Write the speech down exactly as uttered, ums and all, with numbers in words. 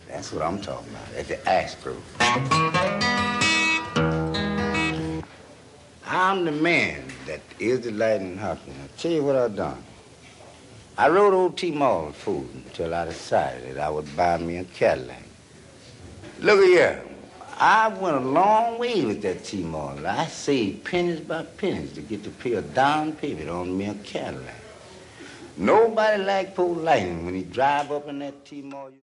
That's what I'm talking about, at the Astro. I'm the man that is the lightning Hopkins. I'll tell you what I've done. I rode old T-Mall food until I decided that I would buy me a Cadillac. Look at here. I went a long way with that T-Mall. I saved pennies by pennies to get to pay a down payment on me a Cadillac. Nobody like poor Lightning when he drive up in that T-Mall.